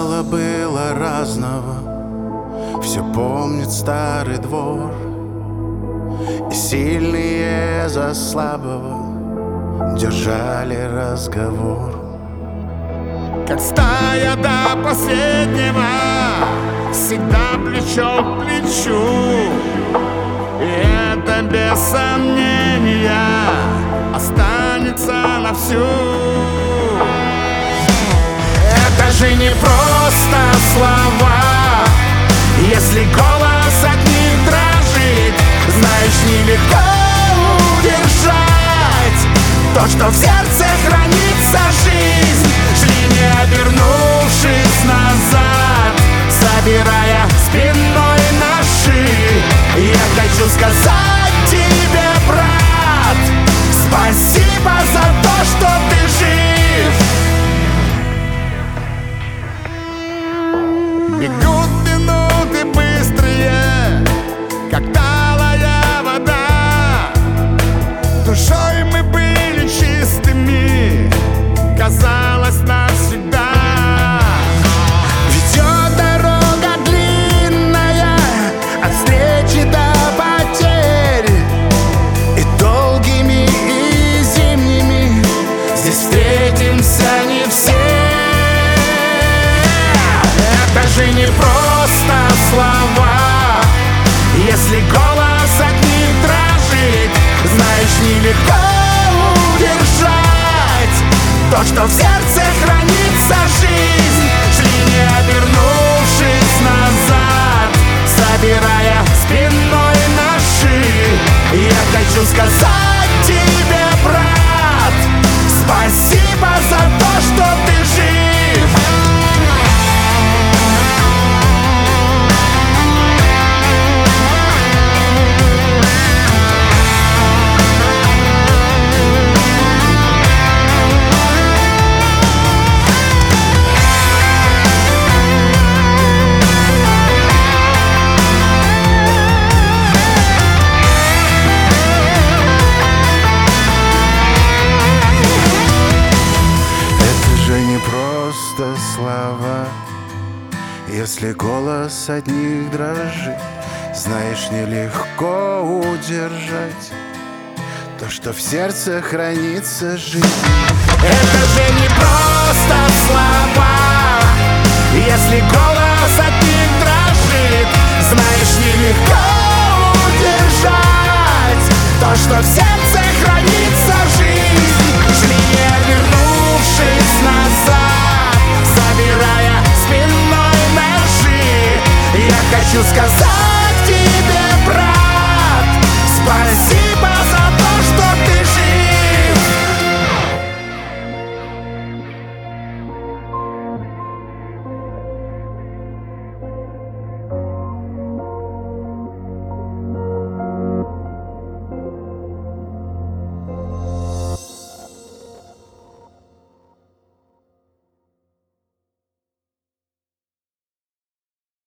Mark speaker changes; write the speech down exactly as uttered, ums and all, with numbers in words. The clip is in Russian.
Speaker 1: Мало было разного, все помнит старый двор, и сильные за слабого держали разговор.
Speaker 2: Как стая до последнего, всегда плечо к плечу, и это без сомнения останется на всю. Это же не просто слова, если голос от них дрожит, знаешь, нелегко удержать то, что в сердце хранится жизнь. Шли, не обернувшись назад, собирая спиной наши. Я хочу сказать тебе, брат, спасибо за то, что ты жив. Бегут минуты быстрые, как талая вода. Душой мы были чистыми, казалось, навсегда. Ведет дорога длинная от встречи до потерь, и долгими, и зимними здесь встретимся не все. Это же не просто слова, если голос от них дрожит, знаешь, нелегко удержать то, что в сердце хранится жизнь. Шли, не обернувшись назад, собирая спиной наши. Я хочу сказать тебе, брат, спасибо за то, что ты жив.
Speaker 1: Просто слова, если голос от них дрожит, знаешь, нелегко удержать то, что в сердце хранится жизнь.
Speaker 2: Это же не просто слова,